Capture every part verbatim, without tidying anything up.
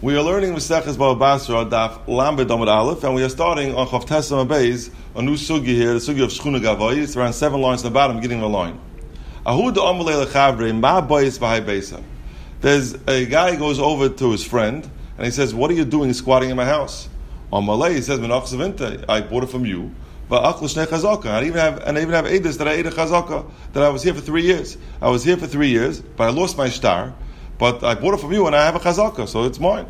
We are learning Maseches Bava Basra Daf Lamed Amud Aleph, and we are starting on Chav Tesam Beis, a new sugi here, the sugi of Shchuna Gavoy. It's around seven lines on the bottom, beginning of the line. Ahud Amalei Lechavre Ma Bois V'Hai Beisa. There's a guy who goes over to his friend and he says, "What are you doing squatting in my house?" On Malay, he says, "Menachs Vinta, I bought it from you." Va'achlu Shnei Chazaka. I even have, and I even have edus that I ate a chazaka, that I was here for three years. I was here for three years, but I lost my shtar. But I bought it from you and I have a chazaka, so it's mine.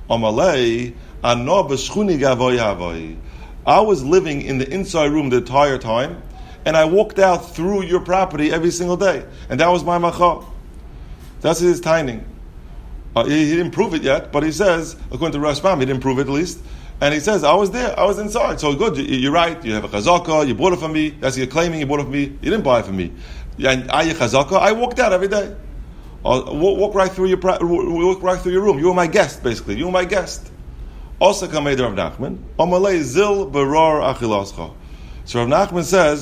Amalei, ano b'shchuni gavoy havoy. I was living in the inside room the entire time, and I walked out through your property every single day. And that was my macha. That's his tining. Uh, he, he didn't prove it yet, but he says, according to Rashbam, he didn't prove it at least. And he says, I was there, I was inside. So good, you, you're right, you have a chazaka, you bought it from me, that's you're claiming you bought it from me, you didn't buy it from me. And I, chazaka, I walked out every day. I'll walk right through your walk right through your room. You were my guest, basically. You were my guest. Also, Kamei Rav Nachman. Amalei zil berar achilascha. So Rav Nachman says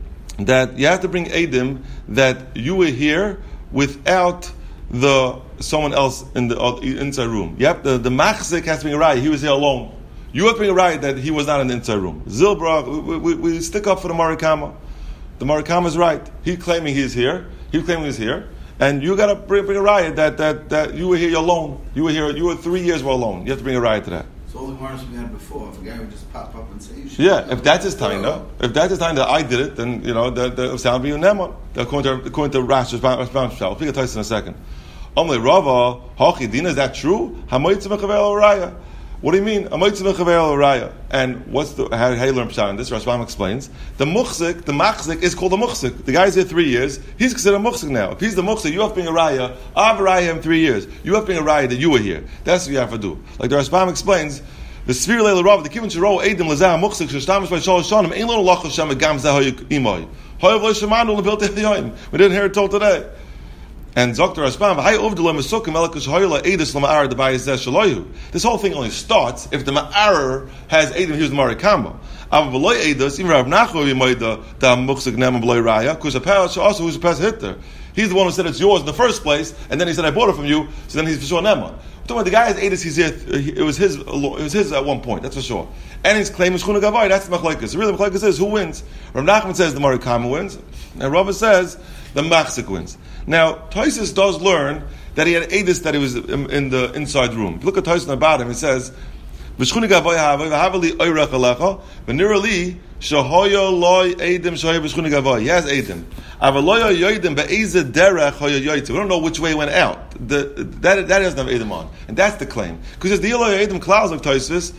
that you have to bring edim that you were here without the someone else in the uh, inside room. You have the the machzik has to bring a raya. He was here alone. You have to bring a raya that he was not in the inside room. Zil berar. We, we, we stick up for the Marikama. The Marikama is right. He's claiming he's here. He's claiming he's here. And you got to bring, bring a riot that, that, that you were here alone. You were here. You were three years were alone. You have to bring a riot to that. So all the Gemara's we had before, if a guy would just pop up and say, you should yeah, if that's his time, no? If that's his time that I did it, then you know the the sound be a nemon. According to according to Rash, Rash, I'll pick a test in a second. Omle Rava, Hachi Dina, is that true? Hamoitzim Chavel Raya. What do you mean? Hamoitzim Chavel Raya. And what's the how, how you learn Pshat in this? Rashbam explains the muchzik, the machzik is called a muchzik. The guy's here three years. He's considered a muchzik now. If he's the muchzik, you have to bring a raya. I've raya him three years. You have to bring a raya that you were here. That's what you have to do. Like the Rashbam explains. The Sfir Leila Rav, the Kivin Shiro, Edim Lazah, Muchzik, Shashtamish by Shal Shanim, Ein Lo Lach Hashem, Gam Zahoy Imoy. Hoyev Lo Shemanu, Lebilt Echyoim. We didn't hear it told today. And Zokter Rashbam, V'hai Uvdela Mesukim, Elikus Hoyla, Edis Lama'ar, the Bayazeh Shaloyu. This whole thing only starts if the Ma'arer has Edim, here's the Marikama. Av V'loy Edis, even Rav Nachman, Yimoy, the Muchzik, Nem, and V'loy Raya, because a Palace also who's a Pes Hitter. He's the one who said it's yours in the first place, and then he said I bought it from you. So then he's for sure Nema. The guy has Edis. He's here. It was his. It was his at one point. That's for sure. And his claim is Chuna Gavai. That's the Machlekes. Really, the Machlekes is who wins. Rav Nachman says the Marikama wins, and Rava says the Machzik wins. Now Tosfos does learn that he had Edis that he was in, in the inside room. Look at Tosfos on the bottom. It says V'Shchuna Gavai Havai V'Havali Oyrech Alecha V'Nirali Shahoyo Loy Edim Shahoyo V'Shchuna Gavai. He has Edim. We don't know which way it went out. The, that, that doesn't have Edom on. And that's the claim. Because the Eloy Edom Klaus of Tosfos,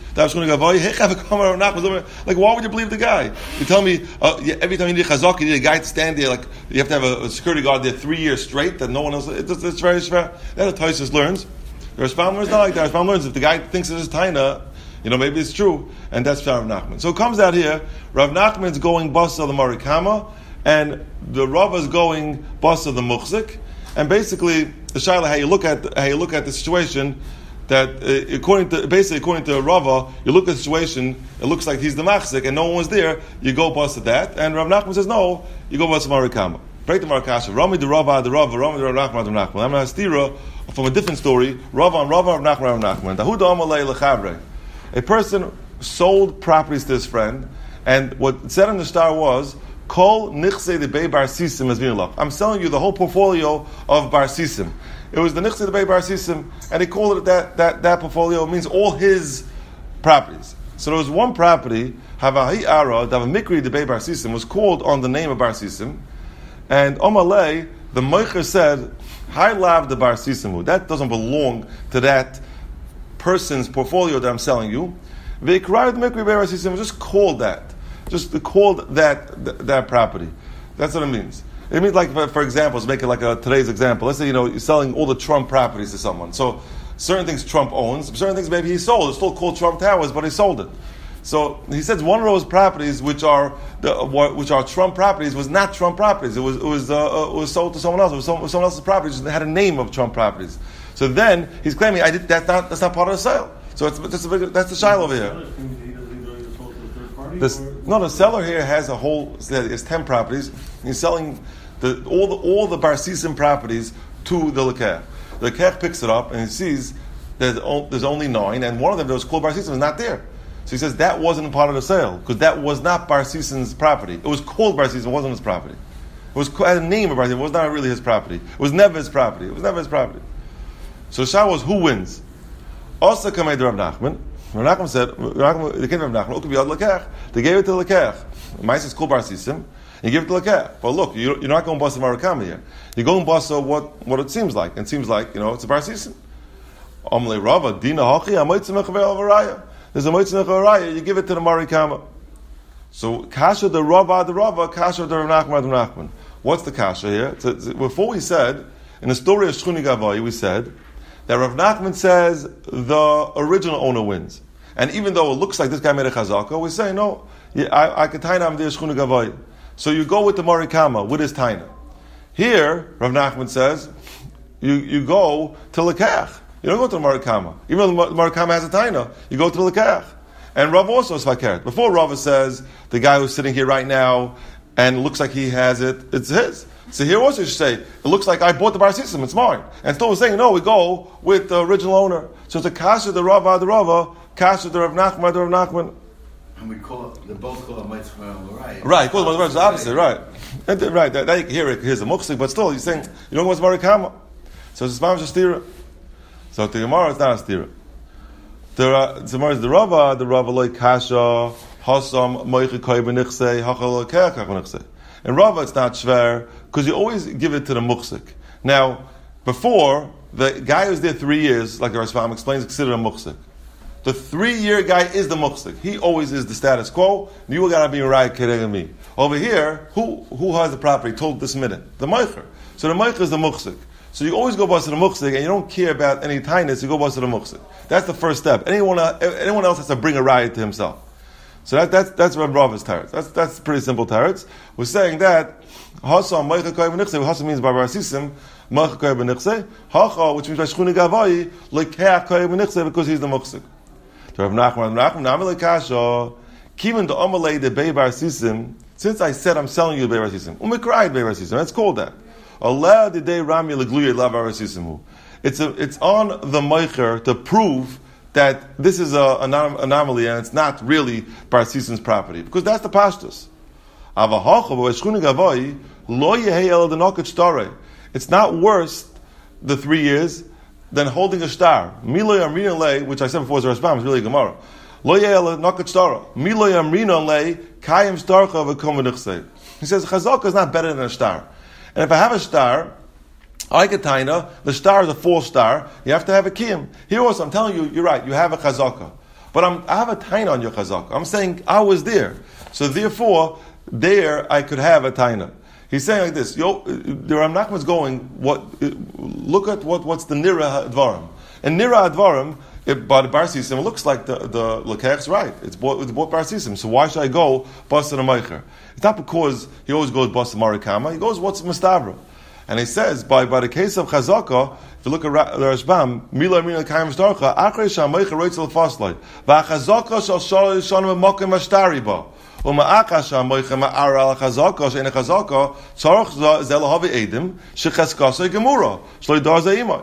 like, why would you believe the guy? You tell me, uh, every time you need a chazak, you need a guy to stand there, like, you have to have a, a security guard there three years straight, that no one else, it's, it's very fair. That's what Tosfos learns. The Rashbam learns not like that. The Rashbam learns if the guy thinks it's his taina, you know, maybe it's true, and that's Rav Nachman. So it comes out here, Rav Nachman's going bus of the Marikama, and the Rav is going bus of the Muchzik, and basically the Shaila, how you look at how you look at the situation, that uh, according to basically according to Rava, you look at the situation, it looks like he's the Machzik, and no one was there. You go bus of that, and Rav Nachman says no, you go bus of Marikama. Break the Marikasha. Rami the Rava the Rava, Rami the Rav Nachman the Nachman. I'm going to stira from a different story. Rava and Rava, Rav Nachman, Rav Nachman. Dahuda Amalei Lechavre. A person sold properties to his friend, and what it said in the star was, Kol nichse de bei bar sisim as vinulach. I'm selling you the whole portfolio of bar sisim. It was the nichse de bei bar sisim, and he called it that that that portfolio. It means all his properties. So there was one property, Havahi Ara, that Mikri de bei bar sisim was called on the name of bar sisim, and Omalei the Moicher said, Hi lav the bar sisimu. That doesn't belong to that person's portfolio that I'm selling you. Veikrar the Mikri bei bar sisim was just called that. Just called that, that that property. That's what it means. It means like, for, for example, let's make it like a, today's example. Let's say, you know, you're selling all the Trump properties to someone. So certain things Trump owns, certain things maybe he sold. It's still called Trump Towers, but he sold it. So he says one of those properties, which are the which are Trump properties, was not Trump properties. It was it was uh, it was sold to someone else. It was someone, someone else's properties. It had a name of Trump properties. So then he's claiming I did that's not that's not part of the sale. So it's, that's, a big, that's the shiloh over here. This, no, the seller here has a whole. It's ten properties. He's selling the all the all the bar sisim properties to the lekech. The lekech picks it up and he sees there's, o- there's only nine, and one of them, there was called Bar Sisim, is not there. So he says that wasn't part of the sale, because that was not Bar Sisim's property. It was called Bar Sisim, it wasn't his property. It was had a name of Bar Sisim, it was not really his property. It was never his property. It was never his property. So the Shah was, who wins? Also Kamei Rav Nachman. Rav Nachman said, Rav Nachman, the king of Rav Nachman, Ukav Yad Lekech. They gave it to Lekech. Ma'aseh is called Bar Sisim. You give it to Lekech. But look, you're not going to bust a Marakama here. You're going to bust what, what it seems like. It seems like, you know, it's a Bar Sisim. Amle Rava, Dina Hachi, Amoitzim Echavel Avaraya. There's a Moitzim Echavaraya, you give it to the Marikama. So, Kasha the Rava, the Rava, Kasha the Rav Nachman, the Rav Nachman. What's the Kasha here? It's a, it's a, before we said, in the story of Shchuni Gavai, we said that Rav Nachman says the original owner wins. And even though it looks like this guy made a chazaka, we say, no, yeah, I, I can taina him there Shchuni Gavai. So you go with the Marikama, with his taina. Here, Rav Nachman says, you, you go to Lekach. You don't go to the Marikama. Even though the Marikama has a taina, you go to the Lekach. And Rav also is fakert. Before Rav says, the guy who's sitting here right now, and looks like he has it, it's his. So here also you should say, it looks like I bought the Bar Sisim, it's mine. And still we're saying, no, we go with the original owner. So it's a Kasha, the Rava, the Rava, Kasha, the Rav Nachman, the Rav Nachman. And we call it, they both call it Mitzvah, right? Right, call it the opposite, right. And, right, that, that, here, here's a Muksik, but still, you're saying, you don't know what's Marikama. So it's a Spam Shastira. So the Gemara is not a Stira. The Gemara is the Rava, the Rava loy Kasha, Hasam, Moichi Koi Benichse, Hachal Keh Kach Benichse. In Rava, it's not shver, because you always give it to the muksik. Now, before, the guy who's there three years, like the Rashbam explains, is considered a muksik. The three-year guy is the muksik. He always is the status quo. You got to be right, Kereg me. Over here, who who has the property told this minute? The meicher. So the meicher is the muksik. So you always go bust to the muksik, and you don't care about any tinus, you go bust to the muksik. That's the first step. Anyone, anyone else has to bring a riot to himself. So that, that's that's Rav Rava's teretz. That's that's pretty simple teretz. We're saying that Hasam Meicha Koy B'Nichse. Hasam means by Bar Sisim Meicha Koy B'Nichse. Hacha, which means by Shchuni Gavai, Lekeach Koy B'Nichse, because he's the muksik. To Rav Nachman, Rav Nachman, Namalei Kasha, Kivan the Amalei the Bei Bar Sisim. Since I said I'm selling you the Bei Bar Sisim, Umikrayit Bei Bar Sisim. That's called that. Allah the day Rami Legluya La Bar Sisim. It's a it's on the Meicher to prove that this is a, an anomaly and it's not really Bar Sisim's property. Because that's the pashtus. It's not worse, the three years, than holding a star. Miloy Amrina Le, which I said before is a Rashbam, is really a Gemara. Lo yehel nokat star. Miloy Amrina Le, kayim starcha v'kom. He says, Chazaka is not better than a star. And if I have a star, I get taina, the star is a false star, you have to have a kiyum. Here also, I'm telling you, you're right, you have a chazaka. But I'm, I have a taina on your chazaka. I'm saying, I was there. So therefore, there I could have a taina. He's saying like this, Yo, the Rav Nachman's going, what, look at what, what's the Nira Advarim. And Nira Advarim, it, by the Bar Sisim, it looks like the, the Lekech's right. It's bought, it's bought Bar Sisim. So why should I go bust in a Meicher? It's not because he always goes bust a Marikama, he goes, what's Mustavra? And he says, by, by the case of Chazaka, if you look at the Rashbam, Mila Mina Kaim Starcha, Achrei Shamaycha Reitzel Faslai, Vachazaka shall Shalom Shalom Mokim Ashtari Ba. Uma'aka Shamaycha Ma'ara Al Chazaka, Shein Chazaka, Tzarach Zelahavi Edim, Shechaskasa Gemura, Shloi Dar Zaimai.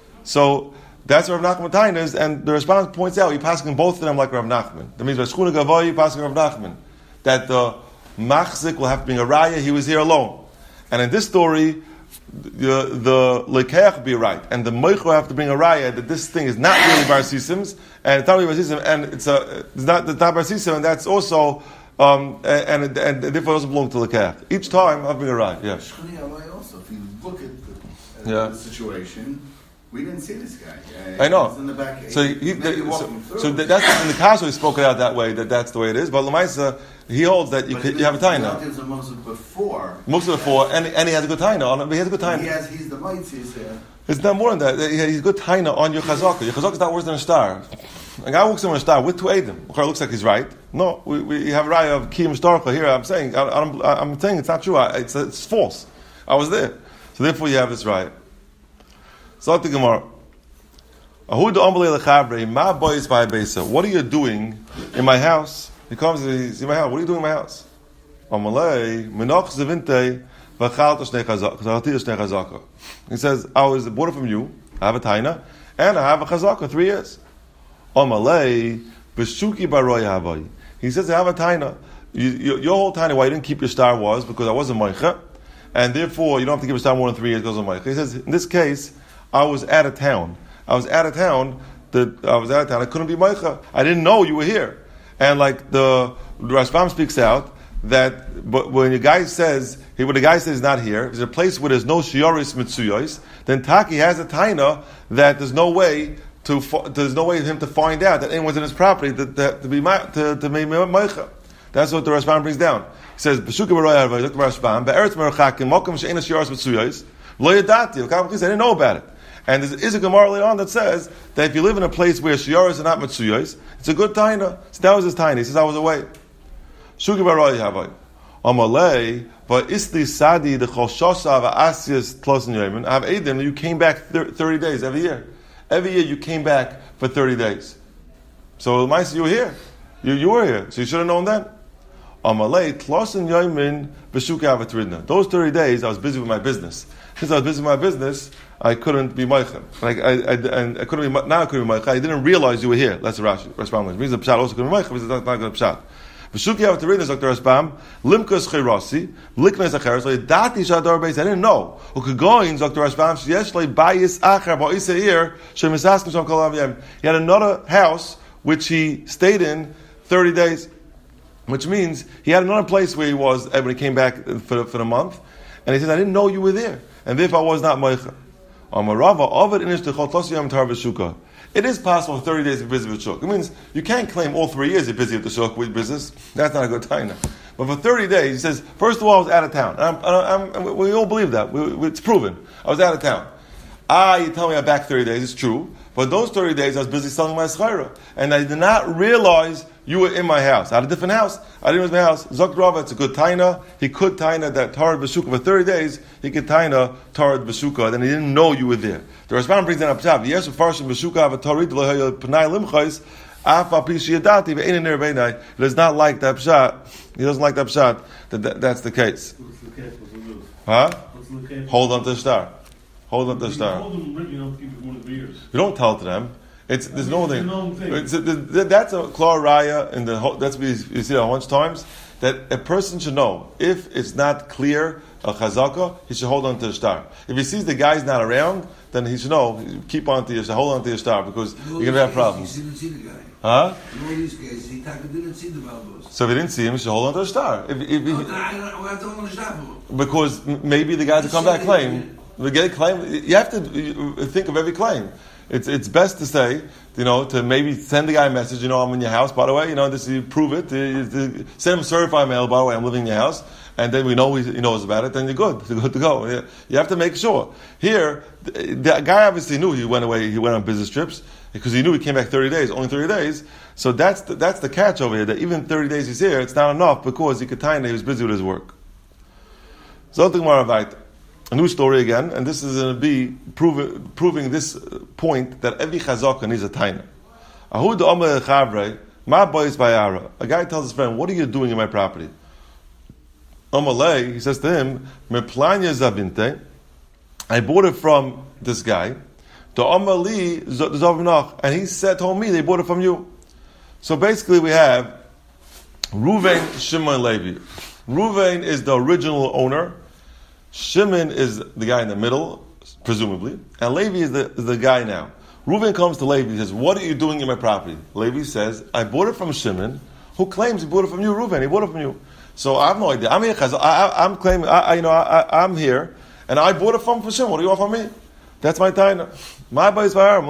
So, that's Rav Nachman Tain is, and the Rashbam points out, he passing both of them like Rav Nachman. That means Rashchuna Gavai, he passing Rav Nachman. That the Machzik will have to bring a raya, he was here alone. And in this story, the the lekeach be right, and the moich will have to bring a raya that this thing is not really Bar Sisim's, and it's not really Bar Sisim, and it's a it's not the Bar Sisim, and that's also um and and, and therefore doesn't belong to lekeach. Each time I'll bring a raya. Yeah. Shchuni also, if you look at the, at yeah. the situation, we didn't see this guy. Uh, I know. He was in the back. So, he, the, so, so that's in the Kasha we spoke it out that way. That that's the way it is. But Lamaisa, he holds that you could, you have a taina. There's a Moshe before. Moshe before, and and he has a good taina on him. He has a good taina. He has. He's the mitzvah. He's there. It's not more than that. He has a good taina on your chazaka. Your chazaka is not worse than a star. A guy walks in with a star with two edim. It looks like he's right. No, we, we have a raya of kiyum starcha here. I'm saying I, I'm, I'm saying it's not true. I, it's it's false. I was there. So therefore, you have this raya. So the Gemara. What are you doing in my house? He comes and he's in my house. What are you doing in my house? He says, I was bought it from you. I have a taina, and I have a chazaka, three years. Omalei, b'shuki baroy havai. He says, I have a taina. You, you, your whole taina, why you didn't keep your star was because I wasn't moicha, and therefore you don't have to keep a star more than three years because of moicha. He says, in this case, I was out of town. I was out of town. The, I was out of town. I couldn't be moicha. I didn't know you were here. And like the, the Rashbam speaks out that, but when the guy says, he, when the guy says not here, if there's a place where there's no shioris mitzuyos, then Taki has a taina that there's no way to, there's no way for him to find out that anyone's in his property to, to, to be to, to be moicha. That's what the Rashbam brings down. He says, "B'shuka b'roya harvay." Look at Rashbam. Be'eretz merchakim mokum she'enas shioris mitzuyos lo yadati. I didn't know about it. And there is a Gemara later on that says that if you live in a place where shioris are not mitzuyos, it's a good taina. So that was his taina. He says, I was away. Shuki baroy havay. Amalei, but isli sadi the choshosa v'asyas tlosin yomin. I have edim. You came back thirty days every year. Every year you came back for thirty days. So the mice you were here. You you were here. So you should have known then. Amalei tlosin yomin b'shuki avatridna. Those thirty days I was busy with my business. Since I was busy with my business, I couldn't be moichem. Like I, I, and I couldn't be now. I couldn't be moichem. I didn't realize you were here. That's the Rashi. Rashi means the pshat also couldn't be moichem. It's not, not good pshat. V'shuki avateridna, Doctor Raspam, limkas chayrasi, liknes acheres, like dati shadar beis. I didn't know. Ukagoin, Doctor Raspam, sheyesh le bayis acher ba'iseir shemisaskim sham kol aviyem. He had another house which he stayed in thirty days, which means he had another place where he was when he came back for for the month, and he says, I didn't know you were there, and therefore I was not moicha. It is possible for thirty days to be busy with shuk. It means you can't claim all three years you're busy with the shuk with business. That's not a good time. But for thirty days, he says, first of all, I was out of town. And I'm, I'm, we all believe that. We, we, it's proven. I was out of town. Ah, you tell me I'm back thirty days. It's true. But those thirty days, I was busy selling my schayra. And I did not realize you were in my house. I had a different house. I didn't know it was my house. Zok Rava, it's a good taina. He could taina that Tarad B'shuka for thirty days. He could taina Tarad B'shuka. Then he didn't know you were there. The Rashbam brings down a pshat. Yes, Farshim B'shuka V'Tarid V'Lohaya P'nai Limchais Afa Pishi Yadati V'Einin Ner B'Einai. He does not like that pshat. He doesn't like that pshat. That, that that's the case. Huh? Hold on to the star. Hold on to the star. You don't tell it to them. It's there's no thing. It's, that's a klar raya in the whole, that's what you see a bunch of times that a person should know if it's not clear a chazaka, he should hold on to the star. If he sees the guy's not around, then he should know keep on to your star, hold on to your star because you're gonna have problems. He didn't see the guy. Huh? In all these cases, he didn't see the Balbos. So if he didn't see him, he should hold on to the star. If, if, No, if, I don't, I have to hold on to the star for. Because maybe the guys that come back claim. We get a claim. You have to think of every claim. It's it's best to say, you know, to maybe send the guy a message. You know, I'm in your house. By the way, you know, this you prove it. You, you, send him certified mail. By the way, I'm living in your house, and then we know he, he knows about it. Then you're good. You're good to go. You, you have to make sure. Here, the, the guy obviously knew he went away. He went on business trips because he knew he came back thirty days. Only thirty days. So that's the, that's the catch over here. That even thirty days he's here, it's not enough because he could time that he was busy with his work. So the Gemara writes. A new story again, and this is going to be proving, proving this point that every chazaka needs a taina. Ahud Omer Chavre, Ma Bois Bayara. A guy tells his friend, "What are you doing in my property?" Omalei, he says to him, "Meplanya Zavinte." I bought it from this guy. To Omali Zavnach, and he said, told me they bought it from you. So basically, we have Ruvain, Shimon, Levi. Ruvain is the original owner. Shimon is the guy in the middle, presumably, and Levi is the, is the guy now. Reuven comes to Levi, he says, "What are you doing in my property?" Levi says, "I bought it from Shimon, who claims he bought it from you, Reuven. He bought it from you." So I have no idea. I'm here, I, I, I'm claiming, I, I, you know, I, I'm here, and I bought it from Shimon. What do you want from me? That's my taina. My boy's fire.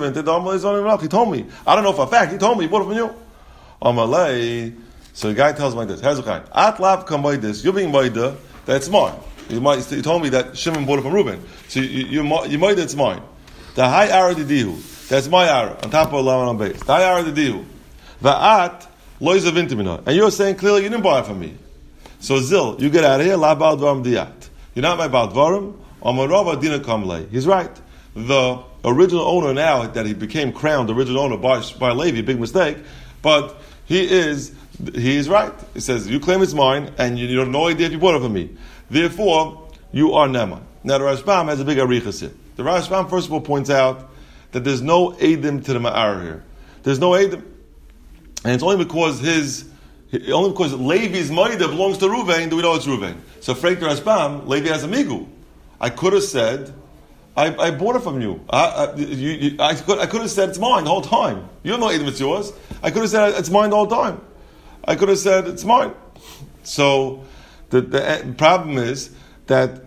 He told me. I don't know for a fact. He told me he bought it from you. Amalei. So the guy tells me like this. Hezekiah, At lav kamoidis. You're being moida. That's mine. You, might, you told me that Shimon bought it from Reuben. So you, you, you, you might, it's mine. The high ara didihu. That's my ara. On top of Laman on base. The high ara didihu. Va'at loiz of intimina. And you're saying clearly you didn't buy it from me. So Zil, you get out of here. La bal dvarim diyat. You're not my bal dvarim. Amarava dina kamlei. He's right. The original owner now that he became crowned, the original owner by, by Levi, big mistake. But he is, he is right. He says, you claim it's mine and you, you have no idea if you bought it from me. Therefore, you are Nema. Now the Rashbam has a big arichas here. The Rashbam first of all points out that there's no Eidim to the Ma'ar here. There's no Eidim. And it's only because his, only because Levi's Maida belongs to Ruvain that we know it's Ruvain. So Freik Rashbam, Levi has a Migu. I could have said, I, I bought it from you. I, I, you, you I, could, I could have said it's mine the whole time. You don't know Eidim, it's yours. I could have said it's mine the whole time. I could have said it's mine. So the, the problem is that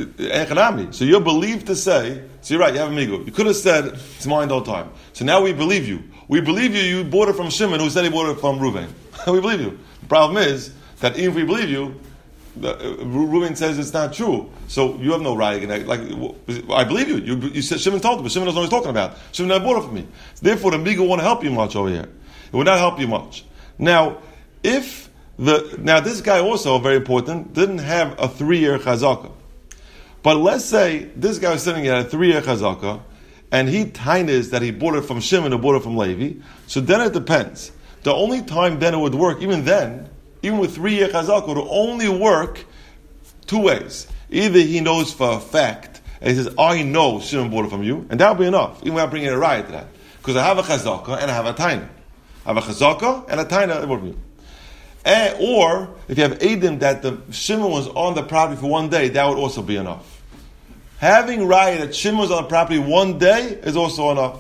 so you're believed to say, so you're right, you have a migu. You could have said it's mine the whole time. So now we believe you. We believe you, you bought it from Shimon, who said he bought it from Reuven. We believe you. The problem is that even if we believe you, the, uh, Reuven says it's not true. So you have no right. Like, I believe you. You, you said Shimon told you, but Shimon doesn't know what he's talking about. Shimon never bought it from me. So therefore, the migu won't help you much over here. It will not help you much. Now, if the now this guy also, very important, didn't have a three-year chazakah. But let's say this guy was sitting at a three-year chazakah, and he tainas that he bought it from Shimon or bought it from Levi. So then it depends. The only time then it would work, even then, even with three-year chazakah, it would only work two ways. Either he knows for a fact, and he says, I know Shimon bought it from you, and that would be enough, even without bringing a riot to that. Because I have a chazakah and I have a taina. I have a chazakah and a taina from you. And, or, if you have Eidim that the Shimon was on the property for one day, that would also be enough. Having riot that Shimon was on the property one day is also enough.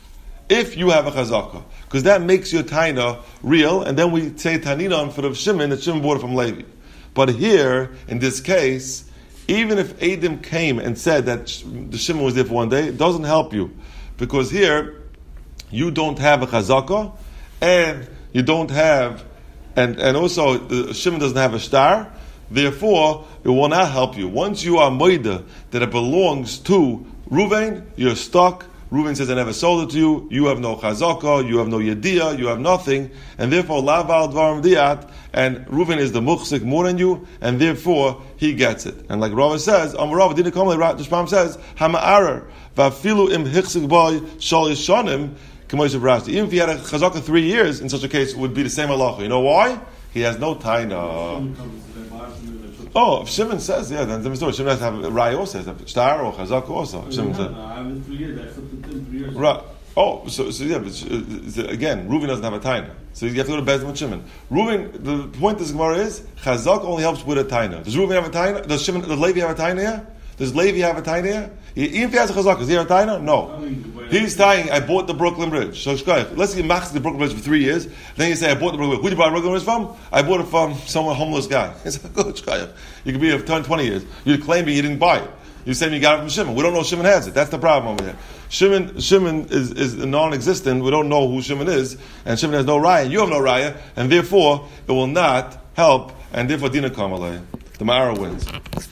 If you have a chazakah. Because that makes your taina real, and then we say tanina in front of Shimon, that Shimon bought it from Levi. But here, in this case, even if Eidim came and said that the Shimon was there for one day, it doesn't help you. Because here, you don't have a chazakah, and you don't have And and also, the Shimon doesn't have a star, therefore, it will not help you. Once you are moida that it belongs to Ruvain, you're stuck. Ruvain says, I never sold it to you. You have no chazakah, you have no yediyah, you have nothing. And therefore, laval dvarim diat, and Ruvain is the muchsik more than you, and therefore, he gets it. And like Rava says, Amar Rava didn't come like the Shpam says, Hama'arer, vafilu im hichsik boy shal yishanim, even if he had a chazakah three years, in such a case, it would be the same halacha. You know why? He has no taina. Oh, if Shimon says, yeah, then the story. Shimon has to have a rai also, has a star or chazakah also. Shimon says, right. Oh, so, so yeah, but uh, again, Reuven doesn't have a taina, so you have to go to Bezdin with Shimon. Reuven, the point of this Gemara is chazakah only helps with a taina. Does Reuven have a taina? Does Shimon? Does Levi have a taina here? Does Levi have a taina here? Even if he has a chazakah, is he have a taina? No. He's tying, I bought the Brooklyn Bridge. So let's say you max the Brooklyn Bridge for three years. Then you say, I bought the Brooklyn Bridge. Who did you buy the Brooklyn Bridge from? I bought it from some homeless guy. It's like, good, shkayach. You could be here for ten, twenty years. You're claiming you didn't buy it. You're saying you got it from Shimon. We don't know Shimon has it. That's the problem over here. Shimon, Shimon is, is non-existent. We don't know who Shimon is. And Shimon has no raya. You have no raya. And therefore, it will not help. And therefore, Dina Kamalei. The Ma'ara wins.